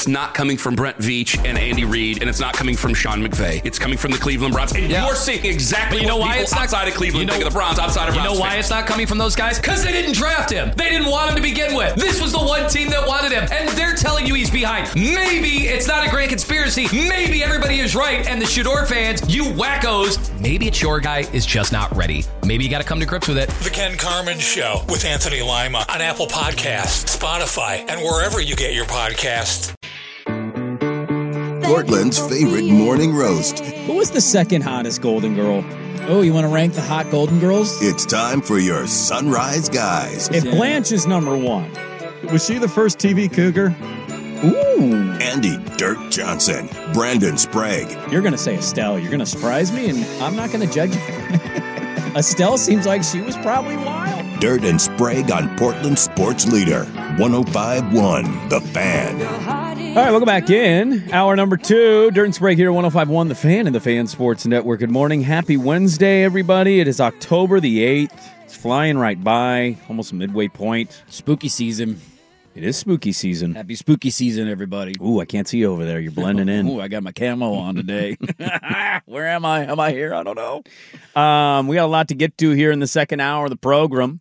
it's not coming from Brent Veach and Andy Reid, and it's not coming from Sean McVay. It's coming from the Cleveland Browns. And you're seeing exactly what people outside of Cleveland think of the Browns, outside of Browns. You know why it's not coming from those guys? Because they didn't draft him. They didn't want him to begin with. This was the one team that wanted him, and they're telling you he's behind. Maybe it's not a grand conspiracy. Maybe everybody is right, and the Shador fans, you wackos, maybe it's your guy is just not ready. Maybe you got to come to grips with it. The Ken Carman Show with Anthony Lima on Apple Podcasts, Spotify, and wherever you get your podcasts. Portland's favorite morning roast. Who was the second hottest Golden Girl? Oh, you want to rank the hot Golden Girls? It's time for your Sunrise Guys. If Blanche is number one, was she the first TV cougar? Ooh. Andy Dirt Johnson, Brandon Sprague. You're going to say Estelle. You're going to surprise me, and I'm not going to judge you. Estelle seems like she was probably wild. Dirt and Sprague on Portland Sports Leader, 105.1 The Fan. All right, welcome back in. Hour number 2. Dirt and Sprague here, 105.1 The Fan and the Fan Sports Network. Good morning. Happy Wednesday, everybody. It is October the 8th. It's flying right by, almost a midway point. Spooky season. It is spooky season. Happy spooky season, everybody. Ooh, I can't see you over there. You're blending in. Ooh, I got my camo on today. Where am I? Am I here? I don't know. We got a lot to get to here in the second hour of the program.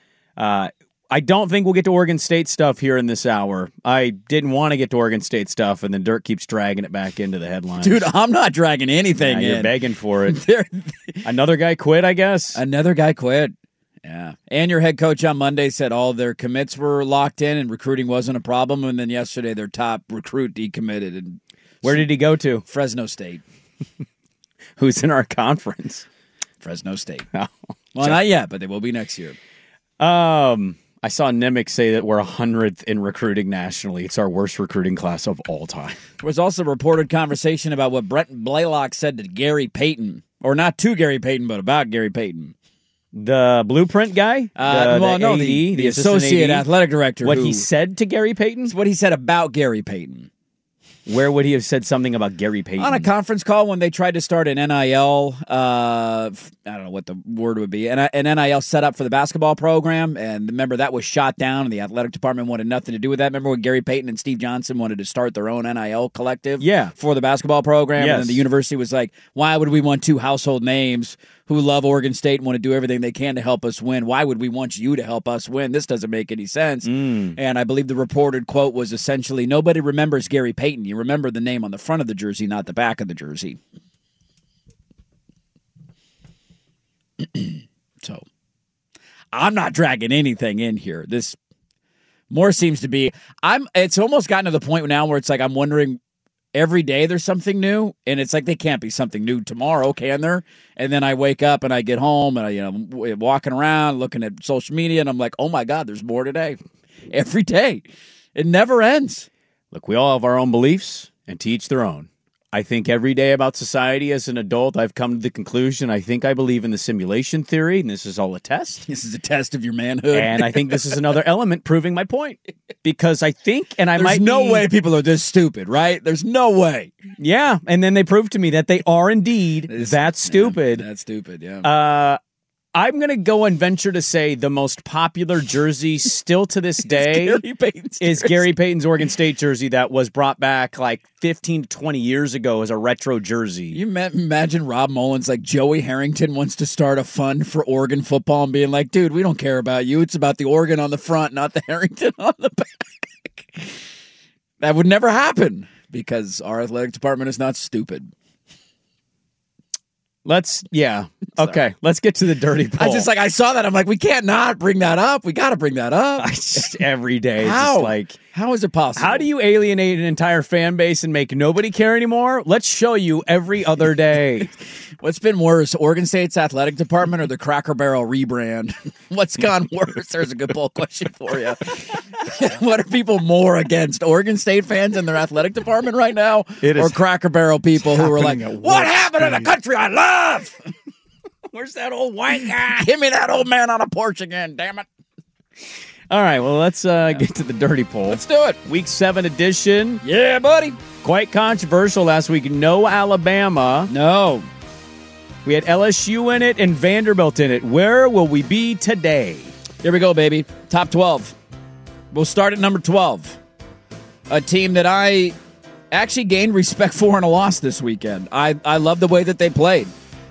I don't think we'll get to Oregon State stuff here in this hour. I didn't want to get to Oregon State stuff, and then Dirk keeps dragging it back into the headlines. Dude, I'm not dragging anything in. You're begging for it. Another guy quit, I guess? Another guy quit. Yeah. And your head coach on Monday said all their commits were locked in and recruiting wasn't a problem. And then yesterday their top recruit decommitted. And where did he go to? Fresno State. Who's in our conference? Fresno State. Oh. Well, not yet, but they will be next year. I saw Nimick say that we're 100th in recruiting nationally. It's our worst recruiting class of all time. There was also reported conversation about what Brett Blaylock said to Gary Payton. Or not to Gary Payton, but about Gary Payton. The blueprint guy? The associate athletic director. What he said to Gary Payton? What he said about Gary Payton. Where would he have said something about Gary Payton? On a conference call when they tried to start an NIL, I don't know what the word would be, an NIL setup for the basketball program, and remember that was shot down, and the athletic department wanted nothing to do with that. Remember when Gary Payton and Steve Johnson wanted to start their own NIL collective for the basketball program, and then the university was like, why would we want two household names who love Oregon State and want to do everything they can to help us win? Why would we want you to help us win? This doesn't make any sense. And I believe the reported quote was essentially, nobody remembers Gary Payton. You remember the name on the front of the jersey, not the back of the jersey. So, I'm not dragging anything in here. This more seems to be, it's almost gotten to the point now where it's like, I'm wondering, every day there's something new, and it's like they can't be something new tomorrow, can there? And then I wake up and I get home and I'm walking around looking at social media, and I'm like, oh my God, there's more today. Every day. It never ends. Look, we all have our own beliefs, and to each their own. I think every day about society as an adult, I've come to the conclusion, I think I believe in the simulation theory, and this is all a test. This is a test of your manhood. And I think this is another element proving my point. Because I think, and There's no way people are this stupid, right? There's no way. Yeah, and then they prove to me that they are indeed that stupid. That's stupid, yeah. I'm going to go and venture to say the most popular jersey still to this day is Gary Payton's Oregon State jersey that was brought back like 15 to 20 years ago as a retro jersey. You imagine Rob Mullins, like Joey Harrington wants to start a fund for Oregon football and being like, dude, we don't care about you. It's about the Oregon on the front, not the Harrington on the back. That would never happen because our athletic department is not stupid. Let's get to the dirty poll. I saw that. I'm like, we can't not bring that up. We got to bring that up. Every day. How is it possible? How do you alienate an entire fan base and make nobody care anymore? Let's show you every other day. What's been worse, Oregon State's athletic department or the Cracker Barrel rebrand? What's gone worse? There's a good poll question for you. What are people more against, Oregon State fans and their athletic department right now, or Cracker Barrel people who are like, what happened to the country I love? Where's that old white guy? Give me that old man on a porch again, damn it. All right, well, let's get to the dirty poll. Let's do it. Week 7 edition. Yeah, buddy. Quite controversial last week. No Alabama. No. We had LSU in it and Vanderbilt in it. Where will we be today? Here we go, baby. Top 12. We'll start at number 12. a team that I actually gained respect for in a loss this weekend. I love the way that they played.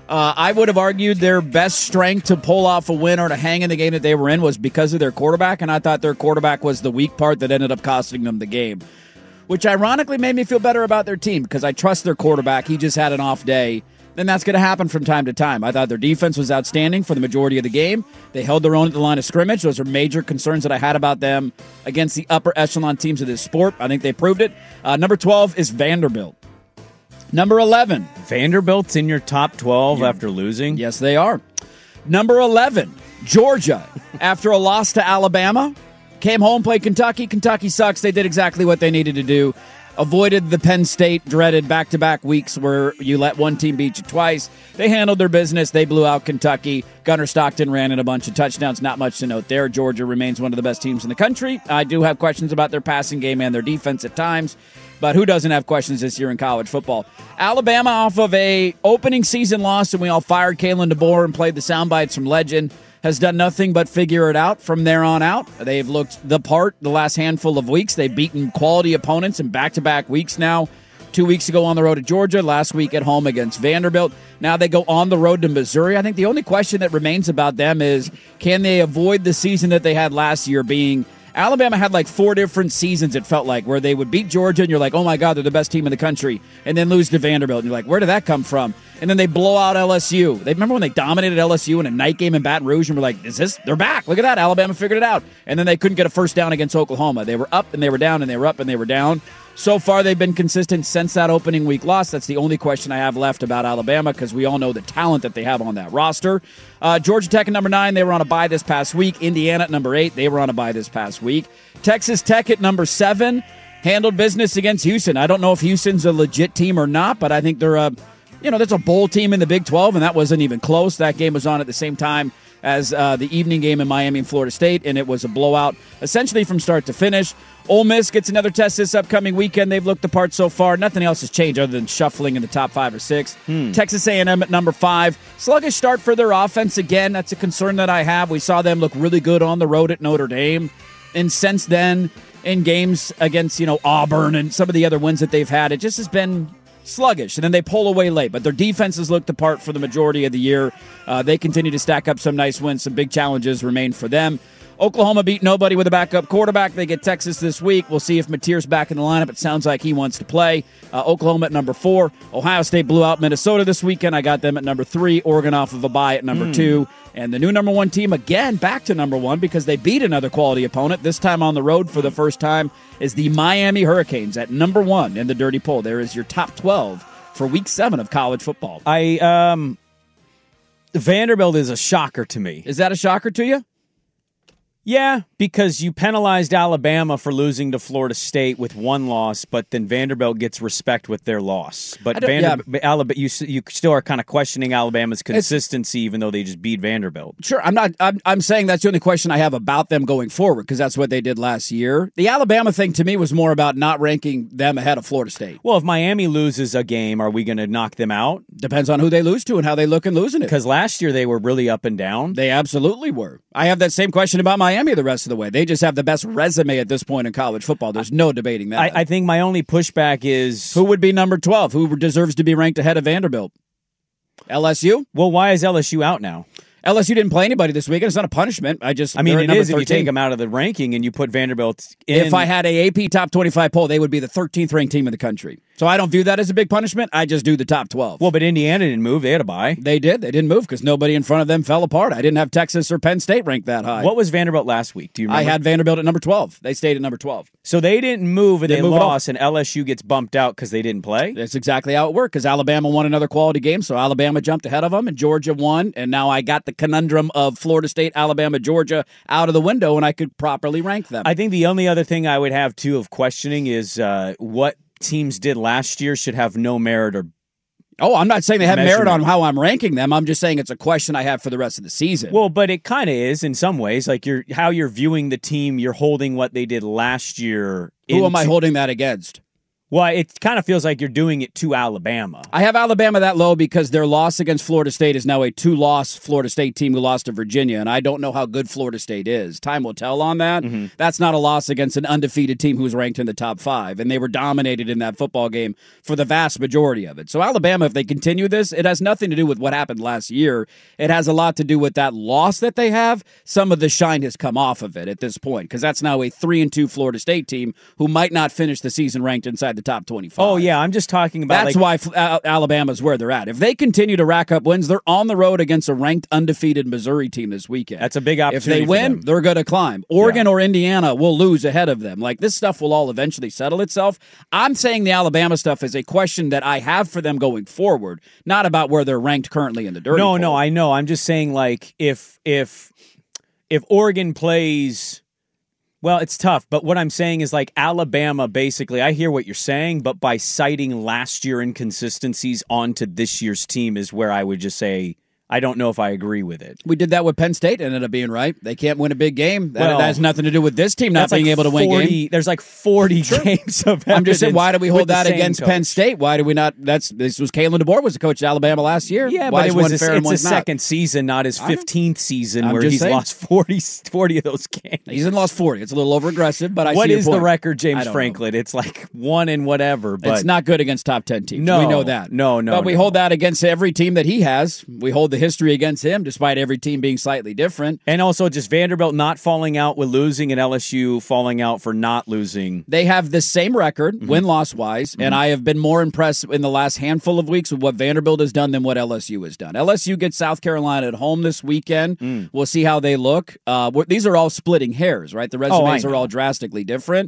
I would have argued their best strength to pull off a win or to hang in the game that they were in was because of their quarterback, and I thought their quarterback was the weak part that ended up costing them the game, which ironically made me feel better about their team because I trust their quarterback. He just had an off day, and that's going to happen from time to time. I thought their defense was outstanding for the majority of the game. They held their own at the line of scrimmage. Those are major concerns that I had about them against the upper echelon teams of this sport. I think they proved it. Number 12 is Vanderbilt. Number 11. Vanderbilt's in your top 12 after losing? Yes, they are. Number 11, Georgia. After a loss to Alabama, came home, played Kentucky. Kentucky sucks. They did exactly what they needed to do. Avoided the Penn State dreaded back-to-back weeks where you let one team beat you twice. They handled their business. They blew out Kentucky. Gunnar Stockton ran in a bunch of touchdowns. Not much to note there. Georgia remains one of the best teams in the country. I do have questions about their passing game and their defense at times, but who doesn't have questions this year in college football? Alabama off of a opening season loss, and we all fired Kalen DeBoer and played the sound bites from legend, has done nothing but figure it out from there on out. They've looked the part the last handful of weeks. They've beaten quality opponents in back-to-back weeks now. 2 weeks ago on the road to Georgia, last week at home against Vanderbilt. Now they go on the road to Missouri. I think the only question that remains about them is, can they avoid the season that they had last year being Alabama had like 4 different seasons, it felt like, where they would beat Georgia and you're like, oh my God, they're the best team in the country, and then lose to Vanderbilt. And you're like, where did that come from? And then they blow out LSU. They remember when they dominated LSU in a night game in Baton Rouge and we're like, they're back. Look at that. Alabama figured it out. And then they couldn't get a first down against Oklahoma. They were up and they were down and they were up and they were down. So far, they've been consistent since that opening week loss. That's the only question I have left about Alabama because we all know the talent that they have on that roster. Georgia Tech at number 9, they were on a bye this past week. Indiana at number 8, they were on a bye this past week. Texas Tech at number 7, handled business against Houston. I don't know if Houston's a legit team or not, but I think they're that's a bowl team in the Big 12, and that wasn't even close. That game was on at the same time as the evening game in Miami and Florida State, and it was a blowout essentially from start to finish. Ole Miss gets another test this upcoming weekend. They've looked the part so far. Nothing else has changed other than shuffling in the top 5 or 6. Texas A&M at number 5. Sluggish start for their offense again. That's a concern that I have. We saw them look really good on the road at Notre Dame. And since then, in games against, Auburn and some of the other wins that they've had, it just has been sluggish, and then they pull away late. But their defenses looked the part for the majority of the year. They continue to stack up some nice wins. Some big challenges remain for them. Oklahoma beat nobody with a backup quarterback. They get Texas this week. We'll see if Mateer's back in the lineup. It sounds like he wants to play. Oklahoma at number 4. Ohio State blew out Minnesota this weekend. I got them at number 3. Oregon off of a bye at number 2. And the new number 1 team, again, back to number 1 because they beat another quality opponent, this time on the road for the first time, is the Miami Hurricanes at number 1 in the Dirty Poll. There is your top 12 for Week 7 of college football. Vanderbilt is a shocker to me. Is that a shocker to you? Yeah, because you penalized Alabama for losing to Florida State with 1 loss, but then Vanderbilt gets respect with their loss. But Alabama, you still are kind of questioning Alabama's consistency, even though they just beat Vanderbilt. Sure, I'm saying that's the only question I have about them going forward because that's what they did last year. The Alabama thing to me was more about not ranking them ahead of Florida State. Well, if Miami loses a game, are we going to knock them out? Depends on who they lose to and how they look in losing it. Because last year they were really up and down. They absolutely were. I have that same question about Miami the rest of the way. They just have the best resume at this point in college football. There's no debating that. I think my only pushback is... Who would be number 12? Who deserves to be ranked ahead of Vanderbilt? LSU? Well, why is LSU out now? LSU didn't play anybody this weekend. It's not a punishment. It is if you take them out of the ranking and you put Vanderbilt in. If I had a AP top 25 poll, they would be the 13th ranked team in the country. So I don't view that as a big punishment. I just do the top 12. Well, but Indiana didn't move. They had a bye. They did. They didn't move because nobody in front of them fell apart. I didn't have Texas or Penn State ranked that high. What was Vanderbilt last week? Do you remember? I had Vanderbilt at number 12. They stayed at number 12. So they didn't move and they lost, and LSU gets bumped out because they didn't play? That's exactly how it worked because Alabama won another quality game, so Alabama jumped ahead of them, and Georgia won, and now I got the conundrum of Florida State, Alabama, Georgia out of the window, and I could properly rank them. I think the only other thing I would have, too, of questioning is what teams did last year should have no merit or I'm not saying they have merit on how I'm ranking them. I'm just saying it's a question I have for the rest of the season. Well, but it kind of is in some ways. Like how you're viewing the team, you're holding what they did last year. Who am I holding that against? Well, it kind of feels like you're doing it to Alabama. I have Alabama that low because their loss against Florida State is now a 2-loss Florida State team who lost to Virginia, and I don't know how good Florida State is. Time will tell on that. Mm-hmm. That's not a loss against an undefeated team who's ranked in the top 5, and they were dominated in that football game for the vast majority of it. So Alabama, if they continue this, it has nothing to do with what happened last year. It has a lot to do with that loss that they have. Some of the shine has come off of it at this point because that's now a 3-2 Florida State team who might not finish the season ranked inside the top 25. Oh, yeah, I'm just talking about... That's why Alabama's where they're at. If they continue to rack up wins, they're on the road against a ranked undefeated Missouri team this weekend. That's a big opportunity. If they win, they're going to climb. Oregon or Indiana will lose ahead of them. Like, this stuff will all eventually settle itself. I'm saying the Alabama stuff is a question that I have for them going forward, not about where they're ranked currently in the dirty poll. No, I know. I'm just saying, like, if Oregon plays... Well, it's tough, but what I'm saying is like Alabama, basically, I hear what you're saying, but by citing last year inconsistencies onto this year's team is where I would just say, I don't know if I agree with it. We did that with Penn State, ended up being right. They can't win a big game. That has nothing to do with this team not being able to win games. There's like 40 games of evidence. I'm just saying, why do we hold that against Penn State? Why do we not? This was Kalen DeBoer was the coach at Alabama last year. Yeah, why but it's a second season, not his 15th season where he's lost 40 of those games. He's lost 40. It's a little over aggressive, but I see your point. What is the record, James Franklin? It's like 1 and whatever. But it's not good against top 10 teams. No, we know that. No. But we hold that against every team that he has. We hold the history against him, despite every team being slightly different. And also just Vanderbilt not falling out with losing and LSU falling out for not losing. They have the same record, win-loss wise, and I have been more impressed in the last handful of weeks with what Vanderbilt has done than what LSU has done. LSU gets South Carolina at home this weekend. We'll see how they look. These are all splitting hairs, right? The resumes are all drastically different.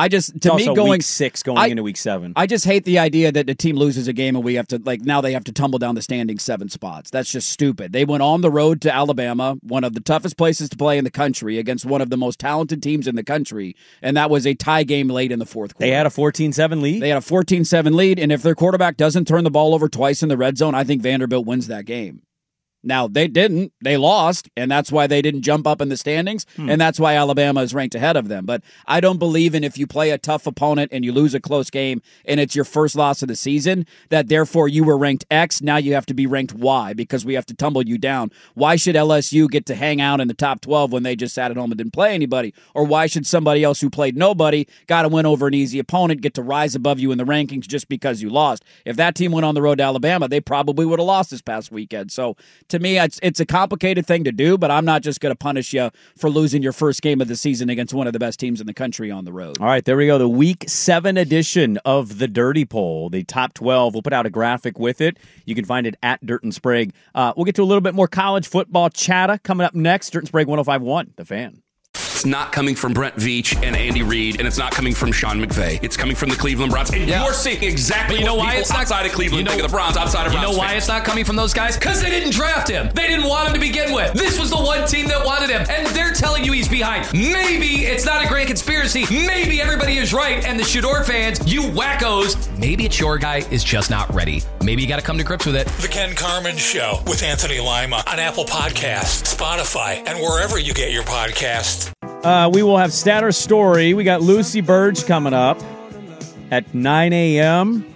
Week 6 going into week 7. I just hate the idea that the team loses a game and we have to, now they have to tumble down the standings 7 spots. That's just stupid. They went on the road to Alabama, one of the toughest places to play in the country, against one of the most talented teams in the country, and that was a tie game late in the fourth quarter. They had a 14-7 lead? They had a 14-7 lead, and if their quarterback doesn't turn the ball over twice in the red zone, I think Vanderbilt wins that game. Now, they didn't. They lost, and that's why they didn't jump up in the standings, and that's why Alabama is ranked ahead of them. But I don't believe in if you play a tough opponent and you lose a close game and it's your first loss of the season, that therefore you were ranked X, now you have to be ranked Y because we have to tumble you down. Why should LSU get to hang out in the top 12 when they just sat at home and didn't play anybody? Or why should somebody else who played nobody, got to win over an easy opponent, get to rise above you in the rankings just because you lost? If that team went on the road to Alabama, they probably would have lost this past weekend. So to me, it's a complicated thing to do, but I'm not just going to punish you for losing your first game of the season against one of the best teams in the country on the road. All right, there we go. The Week 7 edition of the Dirty Poll, the top 12. We'll put out a graphic with it. You can find it at Dirt and Sprague. We'll get to a little bit more college football chatter coming up next. Dirt and Sprague 105.1, The Fan. It's not coming from Brent Veach and Andy Reid, and it's not coming from Sean McVay. It's coming from the Cleveland Browns. And you're seeing exactly what people outside of Cleveland think of the Browns, outside of Browns. You know why it's not coming from those guys? Because they didn't draft him. They didn't want him to begin with. This was the one team that wanted him, and they're telling you he's behind. Maybe it's not a grand conspiracy. Maybe everybody is right, and the Shador fans, you wackos, maybe it's your guy is just not ready. Maybe you got to come to grips with it. The Ken Carman Show with Anthony Lima on Apple Podcasts, Spotify, and wherever you get your podcasts. We will have Statter Story. We got Lucy Burge coming up at 9 a.m.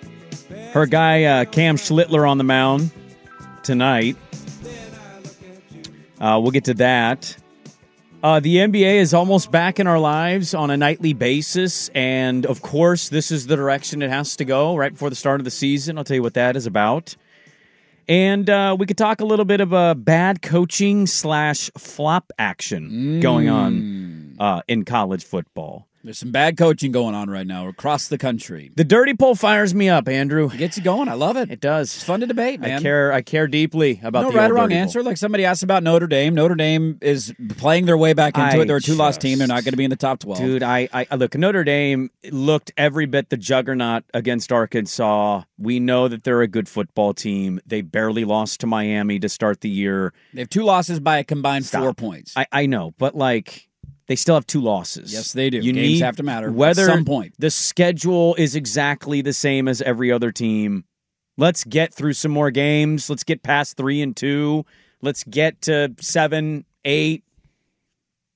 Her guy, Cam Schlittler, on the mound tonight. We'll get to that. The NBA is almost back in our lives on a nightly basis, and, of course, this is the direction it has to go right before the start of the season. I'll tell you what that is about. And we could talk a little bit of a bad coaching / flop action going on in college football. There's some bad coaching going on right now across the country. The Dirty Poll fires me up, Andrew. It gets you going. I love it. It does. It's fun to debate, man. I care deeply about the right or wrong Dirty answer. Poll. Like somebody asked about Notre Dame. Notre Dame is playing their way back into it. They're a 2-loss team. They're not going to be in the top 12. Dude, I look, Notre Dame looked every bit the juggernaut against Arkansas. We know that they're a good football team. They barely lost to Miami to start the year. They have 2 losses by a combined 4 points. I know, but like... They still have 2 losses. Yes, they do. Games have to matter whether at some point. The schedule is exactly the same as every other team. Let's get through some more games. Let's get past 3-2. Let's get to 7, 8.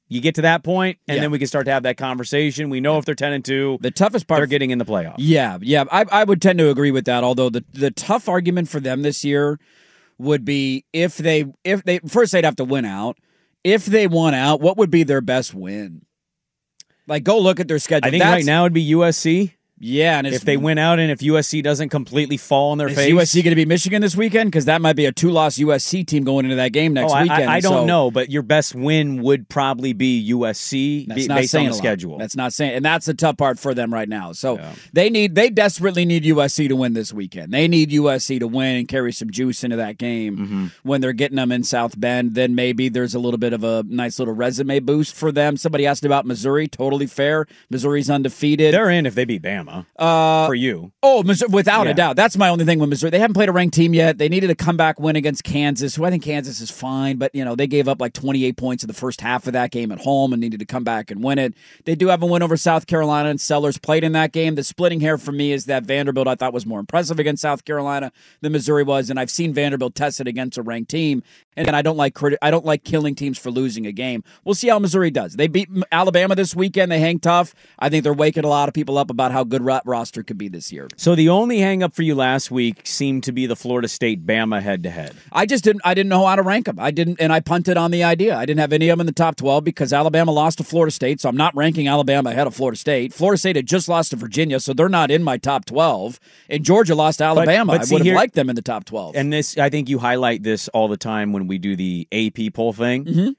You get to that point, and then we can start to have that conversation. We know if they're 10-2, the toughest part, they're getting in the playoffs. Yeah. I would tend to agree with that. Although the tough argument for them this year would be if they first they'd have to win out. If they won out, what would be their best win? Like, go look at their schedule. I think right now it'd be USC. Yeah, and if they win out and if USC doesn't completely fall on their face. Is USC going to be Michigan this weekend? Because that might be a 2-loss USC team going into that game next weekend. I don't know, but your best win would probably be USC based on the schedule. That's not saying, and that's the tough part for them right now. So they desperately need USC to win this weekend. They need USC to win and carry some juice into that game when they're getting them in South Bend. Then maybe there's a little bit of a nice little resume boost for them. Somebody asked about Missouri. Totally fair. Missouri's undefeated. They're in if they beat Bama. For you. Oh, Missouri, without a doubt. That's my only thing with Missouri. They haven't played a ranked team yet. They needed a comeback win against Kansas, who I think Kansas is fine, but they gave up like 28 points in the first half of that game at home and needed to come back and win it. They do have a win over South Carolina, and Sellers played in that game. The splitting hair for me is that Vanderbilt I thought was more impressive against South Carolina than Missouri was, and I've seen Vanderbilt tested against a ranked team. And I don't like killing teams for losing a game. We'll see how Missouri does. They beat Alabama this weekend. They hang tough. I think they're waking a lot of people up about how good roster could be this year. So the only hang up for you last week seemed to be the Florida State Bama head-to-head. I didn't know how to rank them. And I punted on the idea. I didn't have any of them in the top 12 because Alabama lost to Florida State, so I'm not ranking Alabama ahead of Florida State. Florida State had just lost to Virginia, so they're not in my top 12. And Georgia lost to Alabama. I would have liked them in the top 12. And this, I think you highlight this all the time when we do the AP poll thing. Mm-hmm.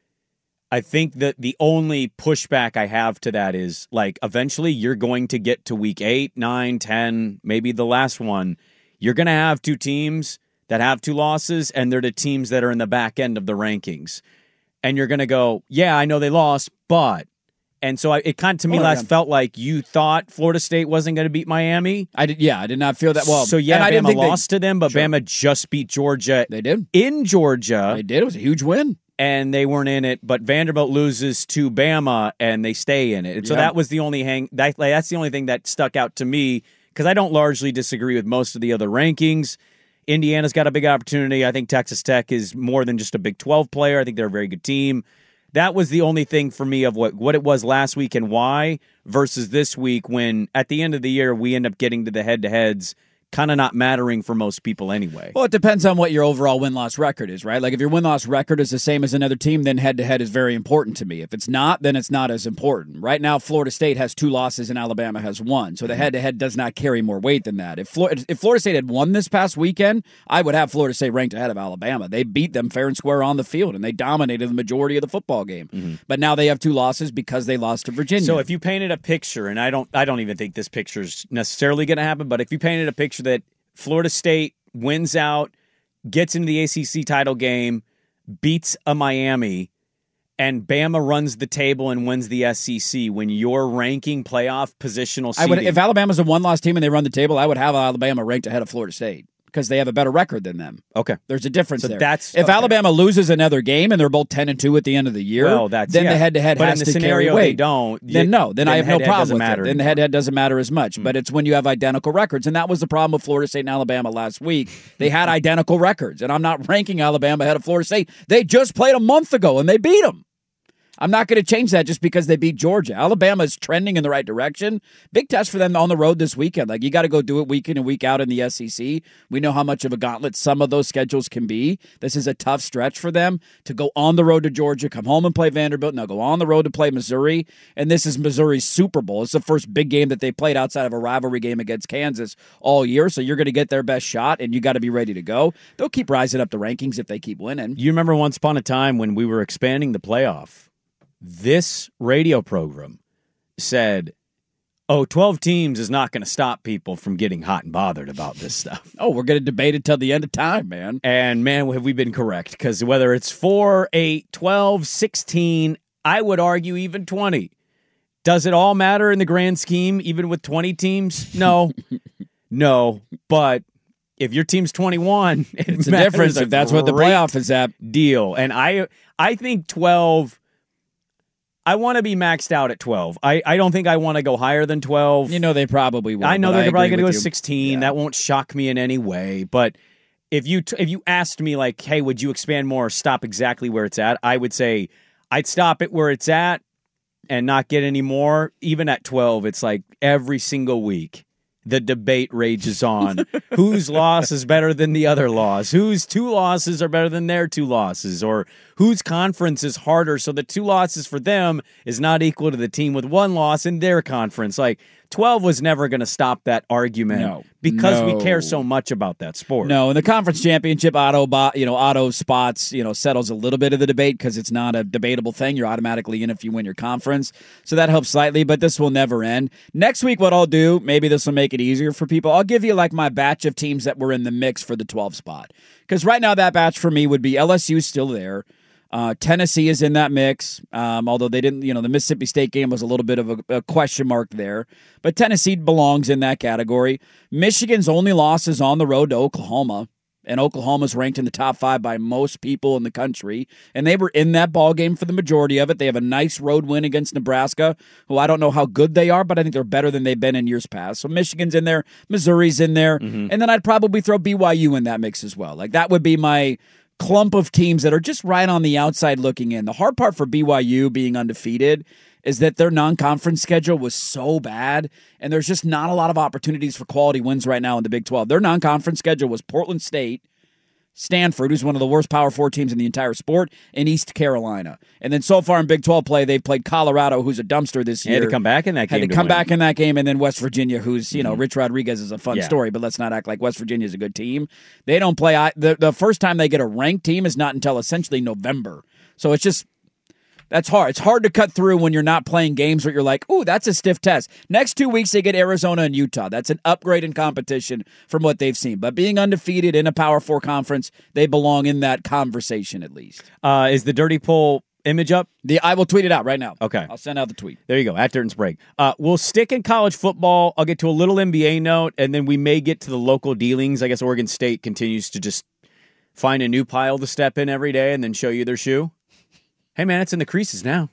I think that the only pushback I have to that is, like, eventually you're going to get to week 8, 9, 10, maybe the last one. You're going to have two teams that have two losses, and they're the teams that are in the back end of the rankings. And you're going to go, yeah, I know they lost, but... And so it kind of, to me, felt like you thought Florida State wasn't going to beat Miami. I did not feel that well. So, yeah, Bama lost to them, but Bama just beat Georgia. They did. In Georgia. They did. It was a huge win. And they weren't in it, but Vanderbilt loses to Bama, and they stay in it. And so that was the only that's the only thing that stuck out to me, because I don't largely disagree with most of the other rankings. Indiana's got a big opportunity. I think Texas Tech is more than just a Big 12 player. I think they're a very good team. That was the only thing for me of what it was last week and why versus this week, when at the end of the year we end up getting to the head-to-heads kind of not mattering for most people anyway. Well, it depends on what your overall win-loss record is, right? Like, if your win-loss record is the same as another team, then head-to-head is very important to me. If it's not, then it's not as important. Right now, Florida State has 2 losses and Alabama has 1, so the head-to-head does not carry more weight than that. If Florida State had won this past weekend, I would have Florida State ranked ahead of Alabama. They beat them fair and square on the field, and they dominated the majority of the football game. Mm-hmm. But now they have 2 losses because they lost to Virginia. So if you painted a picture, and I don't even think this picture's necessarily going to happen, but if you painted a picture that Florida State wins out, gets into the ACC title game, beats a Miami, and Bama runs the table and wins the SEC, when you're ranking playoff positional seeding. If Alabama's a one-loss team and they run the table, I would have Alabama ranked ahead of Florida State because they have a better record than them. Okay. There's a difference there. If Alabama loses another game and they're both 10-2 at the end of the year, then the head-to-head has to carry weight. They don't. Then I have no problem with it. Then the head-to-head doesn't matter as much. But it's when you have identical records. And that was the problem with Florida State and Alabama last week. They had identical records. And I'm not ranking Alabama ahead of Florida State. They just played a month ago and they beat them. I'm not going to change that just because they beat Georgia. Alabama is trending in the right direction. Big test for them on the road this weekend. Like, you got to go do it week in and week out in the SEC. We know how much of a gauntlet some of those schedules can be. This is a tough stretch for them to go on the road to Georgia, come home and play Vanderbilt, now go on the road to play Missouri. And this is Missouri's Super Bowl. It's the first big game that they played outside of a rivalry game against Kansas all year. So you're going to get their best shot, and you got to be ready to go. They'll keep rising up the rankings if they keep winning. You remember once upon a time when we were expanding the playoff, this radio program said, 12 teams is not going to stop people from getting hot and bothered about this stuff. We're going to debate it till the end of time, man. And, man, have we been correct? Because whether it's 4, 8, 12, 16, I would argue even 20. Does it all matter in the grand scheme, even with 20 teams? No. No. But if your team's 21, it's a difference if that's what the playoff is at. Deal. And I think 12... I want to be maxed out at 12. I don't think I want to go higher than 12. They probably will. I know they're probably going to go 16. Yeah. That won't shock me in any way. But if you asked me, like, hey, would you expand more or stop exactly where it's at? I would say I'd stop it where it's at, and not get any more, even at 12, it's like every single week the debate rages on. Whose loss is better than the other loss? Whose 2 losses are better than their 2 losses? Or whose conference is harder so the 2 losses for them is not equal to the team with 1 loss in their conference? Like, 12 was never going to stop that argument because we care so much about that sport. No, and the conference championship auto spots, settles a little bit of the debate because it's not a debatable thing. You're automatically in if you win your conference. So that helps slightly, but this will never end. Next week, what I'll do, maybe this will make it easier for people. I'll give you like my batch of teams that were in the mix for the 12 spot. Because right now that batch for me would be LSU still there. Tennessee is in that mix, although they didn't, the Mississippi State game was a little bit of a question mark there. But Tennessee belongs in that category. Michigan's only loss is on the road to Oklahoma, and Oklahoma's ranked in the top 5 by most people in the country. And they were in that ball game for the majority of it. They have a nice road win against Nebraska, who I don't know how good they are, but I think they're better than they've been in years past. So Michigan's in there, Missouri's in there, and then I'd probably throw BYU in that mix as well. Like that would be my clump of teams that are just right on the outside looking in. The hard part for BYU being undefeated is that their non-conference schedule was so bad, and there's just not a lot of opportunities for quality wins right now in the Big 12. Their non-conference schedule was Portland State, Stanford, who's one of the worst Power 4 teams in the entire sport, and East Carolina. And then so far in Big 12 play, they've played Colorado, who's a dumpster this year. Had to come back in that game. Had to come back in that game, and then West Virginia, who's, Rich Rodriguez is a fun story, but let's not act like West Virginia is a good team. They don't play. The first time they get a ranked team is not until essentially November. So it's just, that's hard. It's hard to cut through when you're not playing games where you're like, ooh, that's a stiff test. Next 2 weeks, they get Arizona and Utah. That's an upgrade in competition from what they've seen. But being undefeated in a Power 4 conference, they belong in that conversation at least. Is the Dirty Poll image up? I will tweet it out right now. Okay. I'll send out the tweet. There you go, at Dirt and Sprague. We'll stick in college football. I'll get to a little NBA note, and then we may get to the local dealings. I guess Oregon State continues to just find a new pile to step in every day and then show you their shoe. Hey, man, it's in the creases now.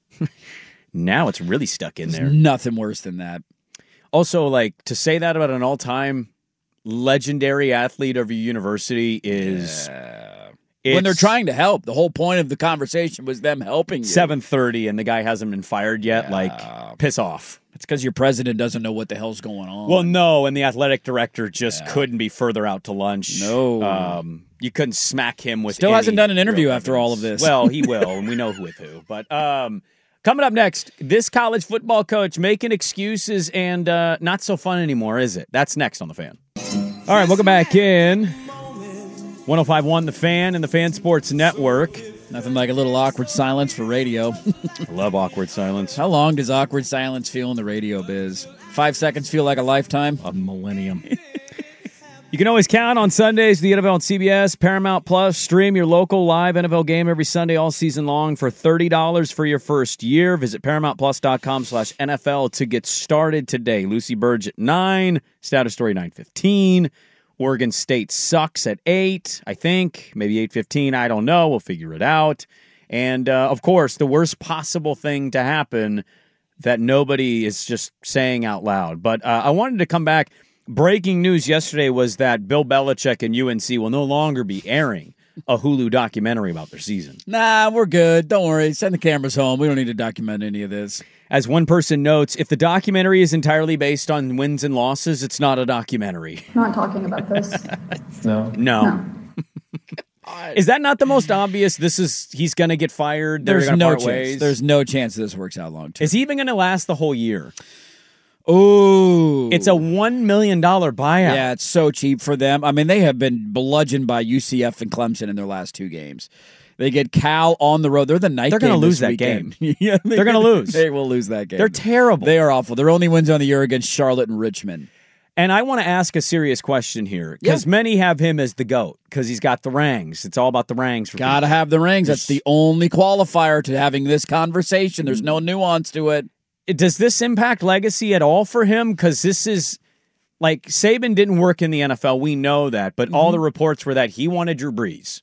Now it's really stuck in there. There's nothing worse than that. Also, like, to say that about an all-time legendary athlete of a university is... when they're trying to help. The whole point of the conversation was them helping you. 7:30 and the guy hasn't been fired yet. Like, piss off. It's because your president doesn't know what the hell's going on. Well, no, and the athletic director just couldn't be further out to lunch. No. You couldn't smack him with Still hasn't done an interview after all of this. Well, he will, and we know with who. But coming up next, this college football coach making excuses and not so fun anymore, is it? That's next on The Fan. All right, welcome back in. 105.1 The Fan and The Fan Sports Network. Nothing like a little awkward silence for radio. I love awkward silence. How long does awkward silence feel in the radio biz? 5 seconds feel like a lifetime? A millennium. You can always count on Sundays, the NFL on CBS, Paramount Plus. Stream your local live NFL game every Sunday all season long for $30 for your first year. Visit ParamountPlus.com/NFL to get started today. Lucy Burge at 9, Status Story 9:15. Oregon State sucks at 8, I think. Maybe 8:15, I don't know. We'll figure it out. And, of course, the worst possible thing to happen that nobody is just saying out loud. But I wanted to come back. Breaking news yesterday was that Bill Belichick and UNC will no longer be airing a Hulu documentary about their season. Nah, we're good. Don't worry. Send the cameras home. We don't need to document any of this. As one person notes, if the documentary is entirely based on wins and losses, it's not a documentary. Not talking about this. No. Is that not the most obvious? He's going to get fired. There's no chance. Ways. There's no chance this works out long term. Is he even going to last the whole year? Ooh. It's a $1 million buyout. Yeah, it's so cheap for them. I mean, they have been bludgeoned by UCF and Clemson in their last 2 games. They get Cal on the road. They're the night. They're going to lose that weekend. game. Yeah, they're going to lose. They will lose that game. They're terrible. They are awful. Their only wins on the year against Charlotte and Richmond. And I want to ask a serious question here, because many have him as the GOAT, because he's got the rings. It's all about the rings. Got to have the rings. That's the only qualifier to having this conversation. There's no nuance to it. Does this impact legacy at all for him? Because this is, like, Saban didn't work in the NFL. We know that. But all the reports were that he wanted Drew Brees.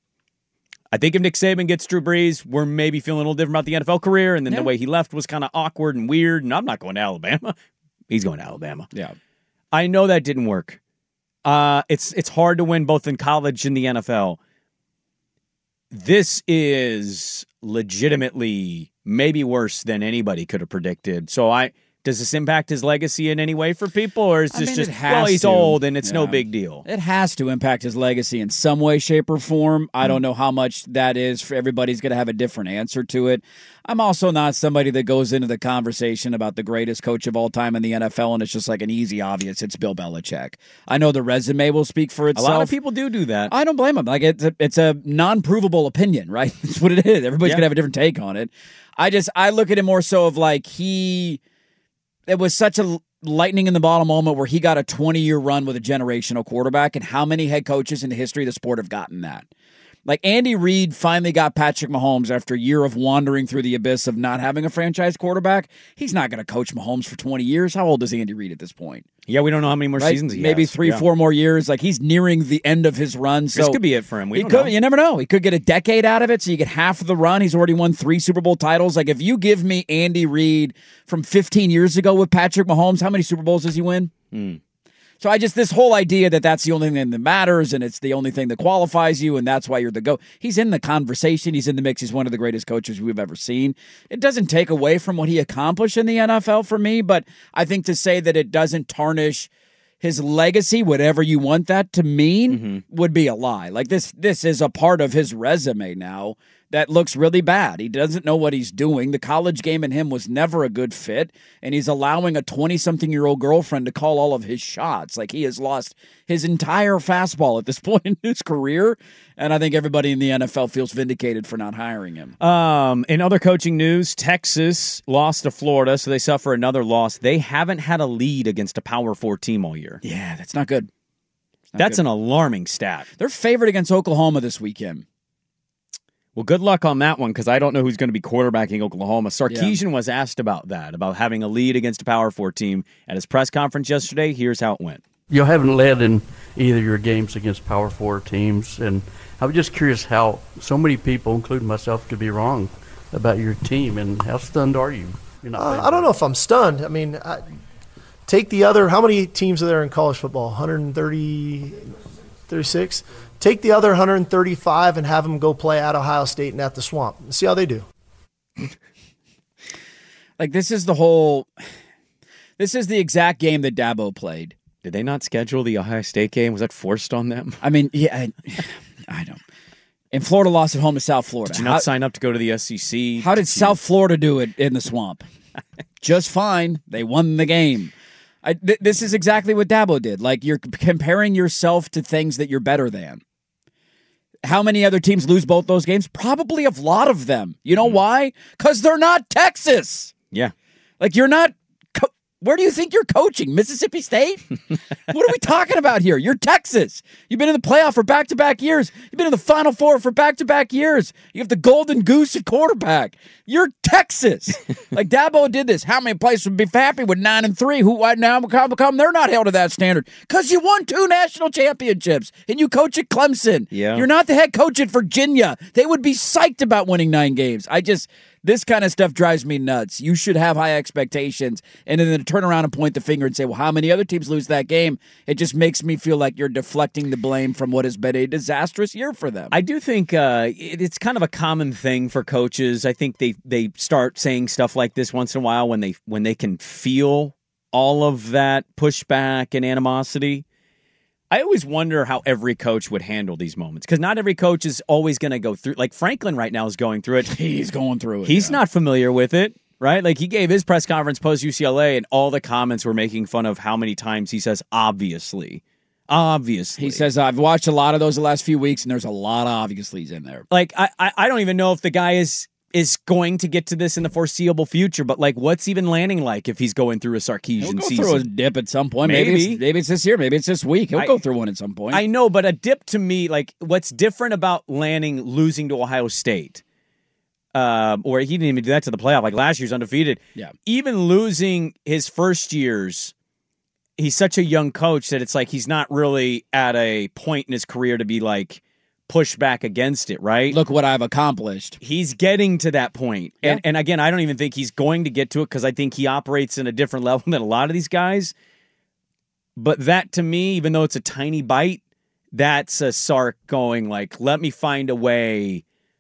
I think if Nick Saban gets Drew Brees, we're maybe feeling a little different about the NFL career. And then the way he left was kind of awkward and weird. And I'm not going to Alabama. He's going to Alabama. Yeah. I know that didn't work. It's hard to win both in college and the NFL. this is legitimately maybe worse than anybody could have predicted. So does this impact his legacy in any way for people, or is this he's old and it's no big deal? It has to impact his legacy in some way, shape, or form. I don't know how much that is. For everybody's going to have a different answer to it. I'm also not somebody that goes into the conversation about the greatest coach of all time in the NFL, and it's just like an easy, obvious, it's Bill Belichick. I know the resume will speak for itself. A lot of people do that. I don't blame him. Like it's a non-provable opinion, right? That's what it is. Everybody's going to have a different take on it. I look at it more so of like it was such a lightning in the bottle moment where he got a 20-year run with a generational quarterback, and how many head coaches in the history of the sport have gotten that? Like Andy Reid finally got Patrick Mahomes after a year of wandering through the abyss of not having a franchise quarterback. He's not going to coach Mahomes for 20 years. How old is Andy Reid at this point? Yeah, we don't know how many more seasons he has. Maybe 3-4 more years. Like he's nearing the end of his run. So this could be it for him. We don't know. You never know. He could get a decade out of it, so you get half of the run. He's already won 3 Super Bowl titles. Like if you give me Andy Reid from 15 years ago with Patrick Mahomes, how many Super Bowls does he win? So this whole idea that that's the only thing that matters and it's the only thing that qualifies you and that's why you're the GOAT. He's in the conversation. He's in the mix. He's one of the greatest coaches we've ever seen. It doesn't take away from what he accomplished in the NFL for me, but I think to say that it doesn't tarnish his legacy, whatever you want that to mean, would be a lie. Like this is a part of his resume now that looks really bad. He doesn't know what he's doing. The college game in him was never a good fit, and he's allowing a 20-something-year-old girlfriend to call all of his shots. Like he has lost his entire fastball at this point in his career, and I think everybody in the NFL feels vindicated for not hiring him. In other coaching news, Texas lost to Florida, so they suffer another loss. They haven't had a lead against a Power 4 team all year. Yeah, that's not good. That's an alarming stat. They're favored against Oklahoma this weekend. Well, good luck on that one, because I don't know who's going to be quarterbacking Oklahoma. Sarkisian was asked about that, about having a lead against a Power 4 team at his press conference yesterday. Here's how it went. You haven't led in either your games against Power 4 teams, and I was just curious how so many people, including myself, could be wrong about your team, and how stunned are you? I don't know if I'm stunned. I mean, take the other – how many teams are there in college football? 130, 36? Take the other 135 and have them go play at Ohio State and at the Swamp and see how they do. Like this is the exact game that Dabo played. Did they not schedule the Ohio State game? Was that forced on them? I mean, yeah, I don't. And Florida lost at home to South Florida. Did you not sign up to go to the SEC? How did South Florida do it in the Swamp? Just fine. They won the game. This is exactly what Dabo did. Like you're comparing yourself to things that you're better than. How many other teams lose both those games? Probably a lot of them. You know why? Because they're not Texas. Yeah. Like you're not. Where do you think you're coaching? Mississippi State? What are we talking about here? You're Texas. You've been in the playoff for back-to-back years. You've been in the Final Four for back-to-back years. You have the golden goose at quarterback. You're Texas. Like Dabo did this. How many places would be happy with 9-3? Who right now become? They're not held to that standard because you won 2 national championships and you coach at Clemson. Yeah. You're not the head coach at Virginia. They would be psyched about winning 9 games. This kind of stuff drives me nuts. You should have high expectations, and then to turn around and point the finger and say, well, how many other teams lose that game? It just makes me feel like you're deflecting the blame from what has been a disastrous year for them. I do think it's kind of a common thing for coaches. I think they start saying stuff like this once in a while when they can feel all of that pushback and animosity. I always wonder how every coach would handle these moments, because not every coach is always going to go through. Like Franklin right now is going through it. He's going through it. He's not familiar with it, right? Like he gave his press conference post UCLA, and all the comments were making fun of how many times he says obviously. Obviously. He says, I've watched a lot of those the last few weeks, and there's a lot of obviously's in there. Like I don't even know if the guy is going to get to this in the foreseeable future, but like what's even landing like if he's going through a Sarkisian season? He'll go through a dip at some point. Maybe it's this year. Maybe it's this week. He'll go through one at some point. I know, but a dip to me, like what's different about losing to Ohio State, or he didn't even do that to the playoff, like last year's undefeated. Yeah. Even losing his first years, he's such a young coach that it's like he's not really at a point in his career to be like, push back against it, right? Look what I've accomplished. He's getting to that point. Yeah. And again, I don't even think he's going to get to it because I think he operates in a different level than a lot of these guys. But that to me, even though it's a tiny bite, that's a Sark going like, let me find a way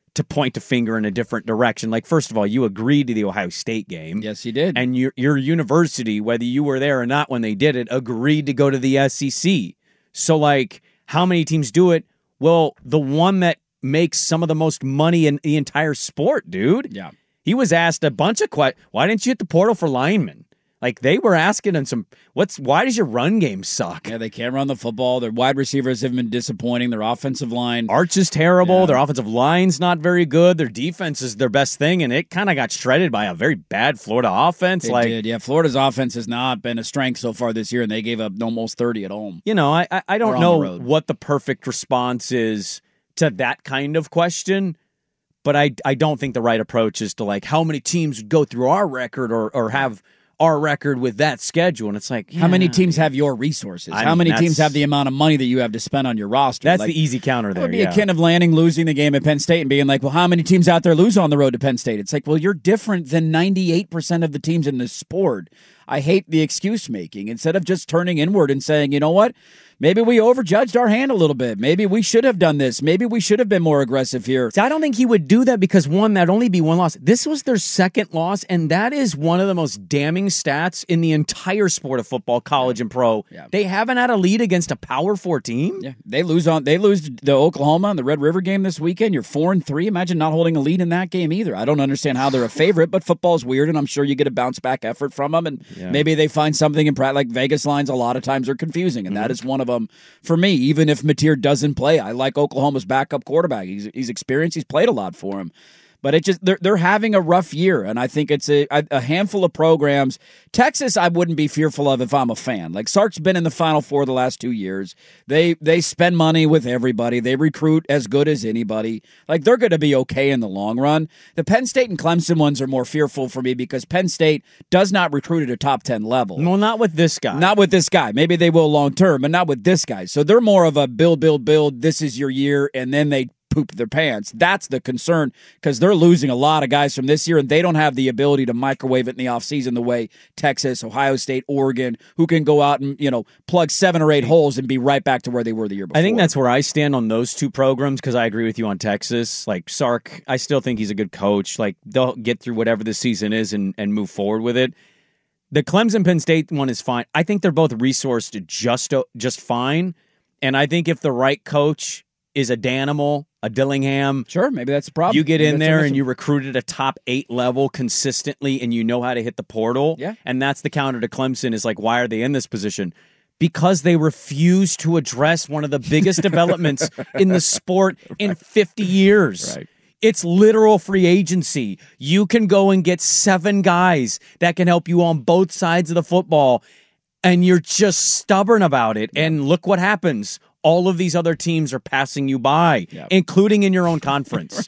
to point a finger in a different direction. Like, first of all, you agreed to the Ohio State game. Yes, you did. And your university, whether you were there or not when they did it, agreed to go to the SEC. So, like, how many teams do it? Well, the one that makes some of the most money in the entire sport, dude. Yeah. He was asked a bunch of questions. Why didn't you hit the portal for linemen? Like, they were asking him why does your run game suck? Yeah, they can't run the football. Their wide receivers have been disappointing. Their offensive line. Arch is terrible. Yeah. Their offensive line's not very good. Their defense is their best thing, and it kind of got shredded by a very bad Florida offense. It did, yeah. Florida's offense has not been a strength so far this year, and they gave up almost 30 at home. You know, I don't know what the perfect response is to that kind of question, but I don't think the right approach is to, like, how many teams would go through our record or have our record with that schedule. And it's like, how many teams have your resources? How many teams have the amount of money that you have to spend on your roster? That's the easy counter there. It would be akin of Lanning losing the game at Penn State and being like, well, how many teams out there lose on the road to Penn State? It's like, well, you're different than 98% of the teams in this sport. I hate the excuse making. Instead of just turning inward and saying, you know what? Maybe we overjudged our hand a little bit. Maybe we should have done this. Maybe we should have been more aggressive here. See, I don't think he would do that because, one, that'd only be one loss. This was their second loss, and that is one of the most damning stats in the entire sport of football, college and pro. Yeah. They haven't had a lead against a Power 4 team. Yeah, they lose the Oklahoma on the Red River game this weekend. You're 4-3. Imagine not holding a lead in that game either. I don't understand how they're a favorite, but football's weird, and I'm sure you get a bounce back effort from them, and maybe they find something in practice. Like Vegas lines a lot of times are confusing, and that is one of them for me. Even if Mateer doesn't play, I like Oklahoma's backup quarterback. He's experienced. He's played a lot for him. But it just they're having a rough year, and I think it's a handful of programs. Texas, I wouldn't be fearful of if I'm a fan. Like, Sark's been in the Final Four the last 2 years. They spend money with everybody. They recruit as good as anybody. Like, they're going to be okay in the long run. The Penn State and Clemson ones are more fearful for me because Penn State does not recruit at a top 10 level. Well, not with this guy. Not with this guy. Maybe they will long term, but not with this guy. So they're more of a build. This is your year, and then they poop their pants. That's the concern because they're losing a lot of guys from this year, and they don't have the ability to microwave it in the offseason the way Texas, Ohio State, Oregon, who can go out and, plug 7 or 8 holes and be right back to where they were the year before. I think that's where I stand on those two programs because I agree with you on Texas. Like, Sark, I still think he's a good coach. Like, they'll get through whatever the season is and move forward with it. The Clemson-Penn State one is fine. I think they're both resourced just fine, and I think if the right coach is a Danimal, a Dillingham. Sure, maybe that's the problem. You get in there and you recruit at a top 8 level consistently and you know how to hit the portal. Yeah. And that's the counter to Clemson is like, why are they in this position? Because they refuse to address one of the biggest developments in the sport in 50 years. Right. It's literal free agency. You can go and get 7 guys that can help you on both sides of the football, and you're just stubborn about it. And look what happens. All of these other teams are passing you by, including in your own conference.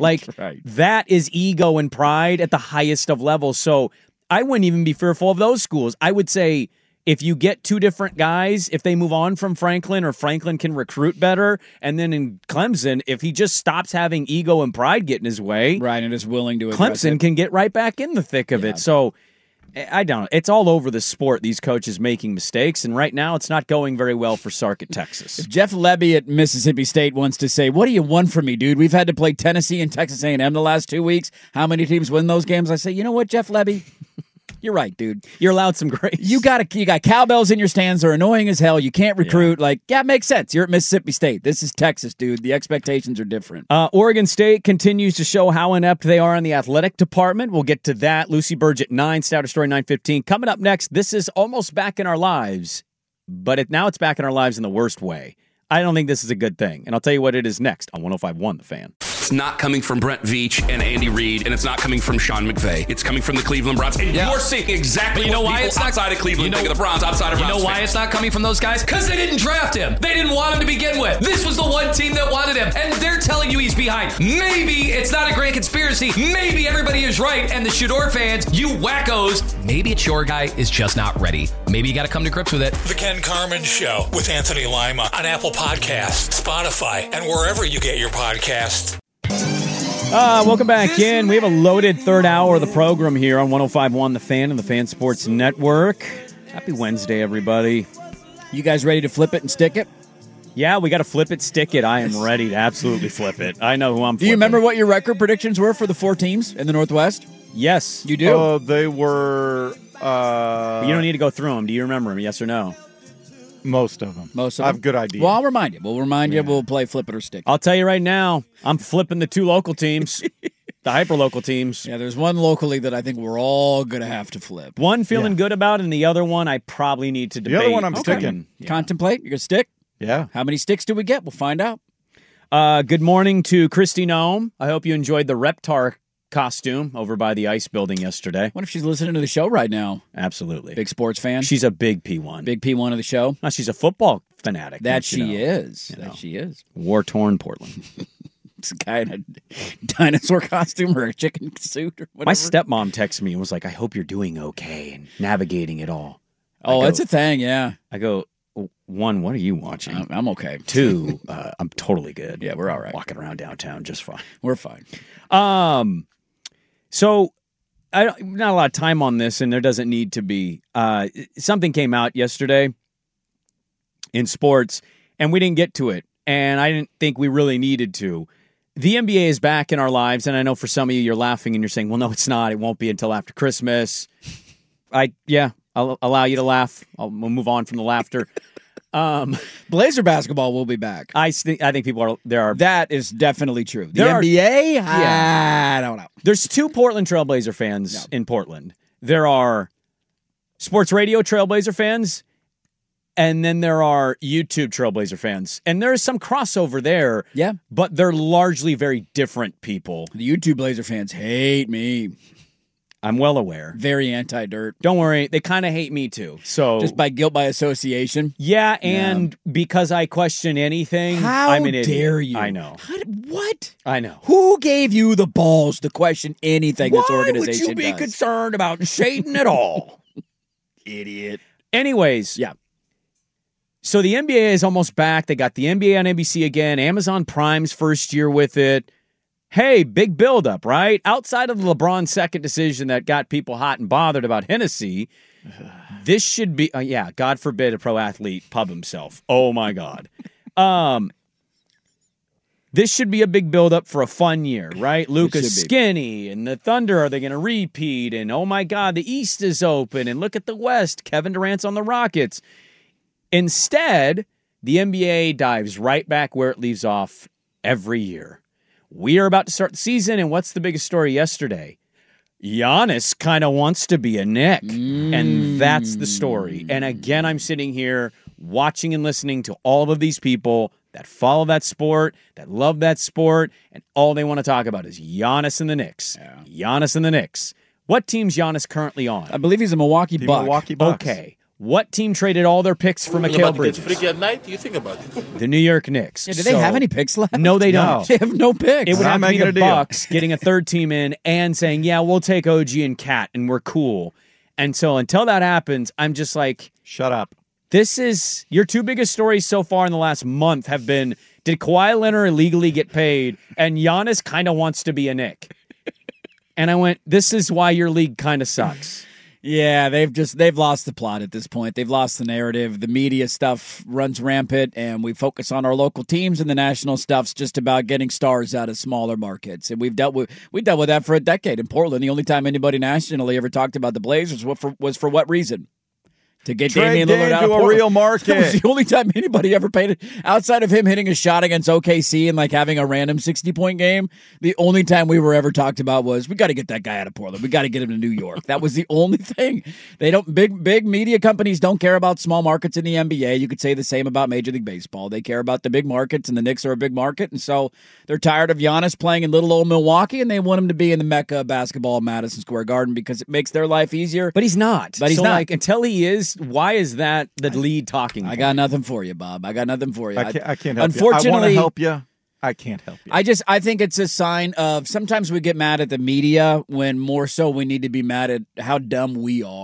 That is ego and pride at the highest of levels. So I wouldn't even be fearful of those schools. I would say if you get 2 different guys, if they move on from Franklin or Franklin can recruit better, and then in Clemson, if he just stops having ego and pride get in his way, right, and is willing to Clemson can get right back in the thick of it. So I don't know. It's all over the sport, these coaches making mistakes, and right now it's not going very well for Sark at Texas. If Jeff Lebby at Mississippi State wants to say, what do you want from me, dude? We've had to play Tennessee and Texas A&M the last 2 weeks. How many teams win those games? I say, you know what, Jeff Lebby? You're right, dude. You're allowed some grace. You got cowbells in your stands. They're annoying as hell. You can't recruit. It makes sense. You're at Mississippi State. This is Texas, dude. The expectations are different. Oregon State continues to show how inept they are in the athletic department. We'll get to that. Lucy Burge at 9, Stouter Story 9:15. Coming up next, this is almost back in our lives, but now it's back in our lives in the worst way. I don't think this is a good thing, and I'll tell you what it is next on 105.1 The Fan. It's not coming from Brent Veach and Andy Reid, and it's not coming from Sean McVay. It's coming from the Cleveland Browns. And you're seeing exactly what people outside of Cleveland think of the Browns, outside of Browns. You know why it's not coming from those guys? Because they didn't draft him. They didn't want him to begin with. This was the one team that wanted him, and they're telling you he's behind. Maybe it's not a grand conspiracy. Maybe everybody is right, and the Shador fans, you wackos, maybe it's your guy is just not ready. Maybe you got to come to grips with it. The Ken Carman Show with Anthony Lima on Apple Podcasts, Spotify, and wherever you get your podcasts. Welcome back in. We have a loaded third hour of the program here on 105.1 The Fan and the Fan Sports Network. Happy Wednesday, everybody. You guys ready to flip it and stick it? Yeah, we got to flip it, stick it. I am ready to absolutely flip it. I know who I'm Do you remember what your record predictions were for the 4 teams in the Northwest? Yes. You do? They were... you don't need to go through them. Do you remember them, yes or no? Most of them. I have a good idea. Well, I'll remind you. We'll remind you. We'll play flip it or stick it. I'll tell you right now, I'm flipping the 2 local teams, the hyper-local teams. Yeah, there's one locally that I think we're all going to have to flip. One feeling good about, and the other one I probably need to debate. The other one I'm sticking. Yeah. Contemplate. You're going to stick? Yeah. How many sticks do we get? We'll find out. Good morning to Christy Nome. I hope you enjoyed the Reptar costume over by the ice building yesterday. What if she's listening to the show right now? Absolutely. Big sports fan? She's a big P1. Big P1 of the show? No, she's a football fanatic. That she is. That she is. War-torn Portland. It's a guy in a dinosaur costume or a chicken suit or whatever. My stepmom texted me and was like, I hope you're doing okay and navigating it all. Oh, it's a thing, yeah. I go, 1, what are you watching? I'm okay. 2, I'm totally good. Yeah, we're all right. Walking around downtown just fine. We're fine. So, not a lot of time on this, and there doesn't need to be. Something came out yesterday in sports, and we didn't get to it, and I didn't think we really needed to. The NBA is back in our lives, and I know for some of you, you're laughing and you're saying, well, no, it's not. It won't be until after Christmas. I'll allow you to laugh. We'll move on from the laughter. Blazer basketball will be back. I think people are there. That is definitely true. The NBA? I don't know. There's 2 Portland Trailblazer fans in Portland. There are sports radio Trailblazer fans, and then there are YouTube Trailblazer fans. And there is some crossover there. Yeah. But they're largely very different people. The YouTube Blazer fans hate me. I'm well aware. Very anti-dirt. Don't worry. They kind of hate me too. So just by guilt by association? Yeah, and because I question anything, I'm an idiot. How dare you? I know. What? I know. Who gave you the balls to question anything this organization does? Why would you be concerned about Satan at all? Idiot. Anyways. Yeah. So the NBA is almost back. They got the NBA on NBC again. Amazon Prime's first year with it. Hey, big buildup, right? Outside of the LeBron second decision that got people hot and bothered about Hennessy, this should be, God forbid a pro athlete pub himself. Oh, my God. This should be a big buildup for a fun year, right? Luka's skinny, and the Thunder, are they going to repeat? And, oh, my God, the East is open, and look at the West. Kevin Durant's on the Rockets. Instead, the NBA dives right back where it leaves off every year. We are about to start the season, and what's the biggest story yesterday? Giannis kind of wants to be a Knick, and that's the story. And again, I'm sitting here watching and listening to all of these people that follow that sport, that love that sport, and all they want to talk about is Giannis and the Knicks. Yeah. Giannis and the Knicks. What team's Giannis currently on? I believe he's a Milwaukee Buck. Milwaukee Bucks. Okay. What team traded all their picks for Mikal Bridges? Freaky at night? You think about it. The New York Knicks. Yeah, do they have any picks left? No, they don't. No. They have no picks. It would have to be the Bucks getting a third team in and saying, yeah, we'll take OG and Cat, and we're cool. And so until that happens, I'm just like, shut up. This is your 2 biggest stories so far in the last month have been, did Kawhi Leonard illegally get paid? And Giannis kind of wants to be a Knick. And I went, this is why your league kind of sucks. Yeah, they've lost the plot at this point. They've lost the narrative. The media stuff runs rampant, and we focus on our local teams, and the national stuff's just about getting stars out of smaller markets. And we've dealt with that for a decade in Portland. The only time anybody nationally ever talked about the Blazers was for what reason? To get Damian Lillard out of Portland. A real market. That was the only time anybody ever paid it. Outside of him hitting a shot against OKC and like having a random 60-point game, the only time we were ever talked about was, we got to get that guy out of Portland. We got to get him to New York. That was the only thing. They don't. Big media companies don't care about small markets in the NBA. You could say the same about Major League Baseball. They care about the big markets, and the Knicks are a big market, and so they're tired of Giannis playing in little old Milwaukee, and they want him to be in the Mecca of basketball in Madison Square Garden because it makes their life easier. But he's not. But he's not. Like, until he is, why is that the lead talking? I got nothing for you, Bob. I got nothing for you. I can't help you. Unfortunately, I want to help you. I can't help you. I think it's a sign of, sometimes we get mad at the media when more so we need to be mad at how dumb we are.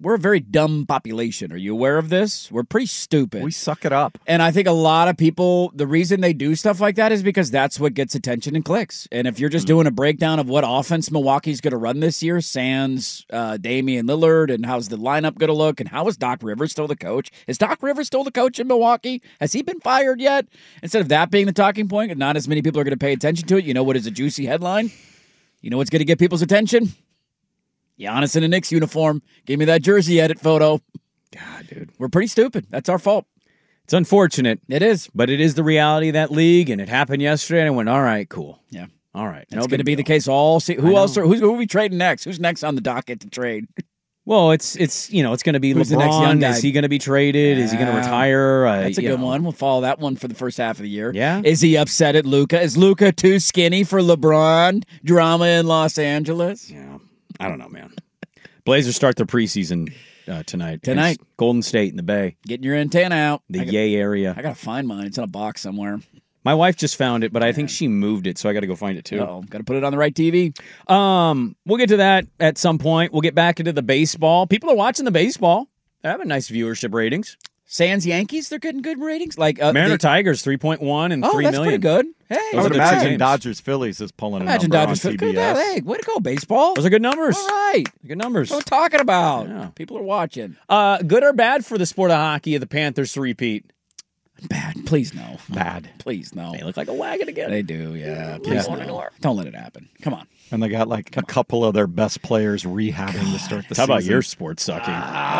we're a very dumb population. Are you aware of this? We're pretty stupid. We suck it up. And I think a lot of people, the reason they do stuff like that is because that's what gets attention and clicks. And if you're just doing a breakdown of what offense Milwaukee's going to run this year, sans Damian Lillard, and how's the lineup going to look, and how is Doc Rivers still the coach? Is Doc Rivers still the coach in Milwaukee? Has he been fired yet? Instead of that being the talking point, and not as many people are going to pay attention to it, you know what is a juicy headline? You know what's going to get people's attention? Giannis in a Knicks uniform. Give me that jersey edit photo. God, dude. We're pretty stupid. That's our fault. It's unfortunate. It is. But it is the reality of that league, and it happened yesterday, and I went, all right, cool. Yeah. All right. It's going to be the case all season. Who are we trading next? Who's next on the docket to trade? Well, it's going to be Who's LeBron. The next young guy? Is he going to be traded? Is he going to retire? That's a good one. We'll follow that one for the first half of the year. Yeah. Is he upset at Luka? Is Luka too skinny for LeBron? Drama in Los Angeles? Yeah. I don't know, man. Blazers start their preseason tonight. Tonight. It's Golden State in the Bay. Getting your antenna out. The Yay area. I got to find mine. It's in a box somewhere. My wife just found it, but I think she moved it, so I got to go find it too. Got to put it on the right TV. We'll get to that at some point. We'll get back into the baseball. People are watching the baseball. They're having nice viewership ratings. Sans Yankees, they're getting good ratings. Like Mariner Tigers, 3.1 and 3 million. That's pretty good. Hey, I would imagine Dodgers Phillies is pulling a number on CBS. Hey, way to go, baseball. Those are good numbers. All right. Good numbers. That's what we're talking about. Yeah. People are watching. Good or bad for the sport of hockey of the Panthers to repeat? Bad. Please no. Bad. Please no. They look like a wagon again. They do, yeah. Please no. Don't let it happen. Come on. And they got like a couple of their best players rehabbing to start the season. How about your sports sucking?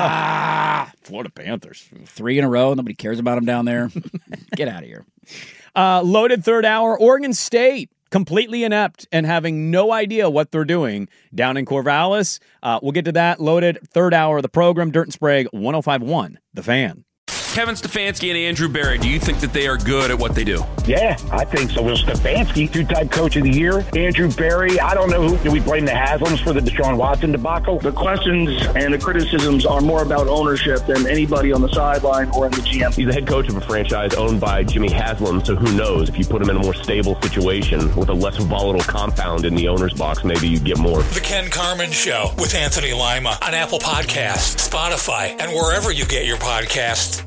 Florida Panthers. 3 in a row. Nobody cares about them down there. Get out of here. Loaded third hour. Oregon State completely inept and having no idea what they're doing down in Corvallis. We'll get to that. Loaded third hour of the program. Dirt and Sprague, 105.1 The Fan. Kevin Stefanski and Andrew Berry, do you think that they are good at what they do? Yeah, I think so. Well, Stefanski, two-time coach of the year. Andrew Berry, I don't know who. Do we blame the Haslams for the Deshaun Watson debacle? The questions and the criticisms are more about ownership than anybody on the sideline or in the GM. He's the head coach of a franchise owned by Jimmy Haslam, so who knows? If you put him in a more stable situation with a less volatile compound in the owner's box, maybe you get more. The Ken Carman Show with Anthony Lima on Apple Podcasts, Spotify, and wherever you get your podcasts.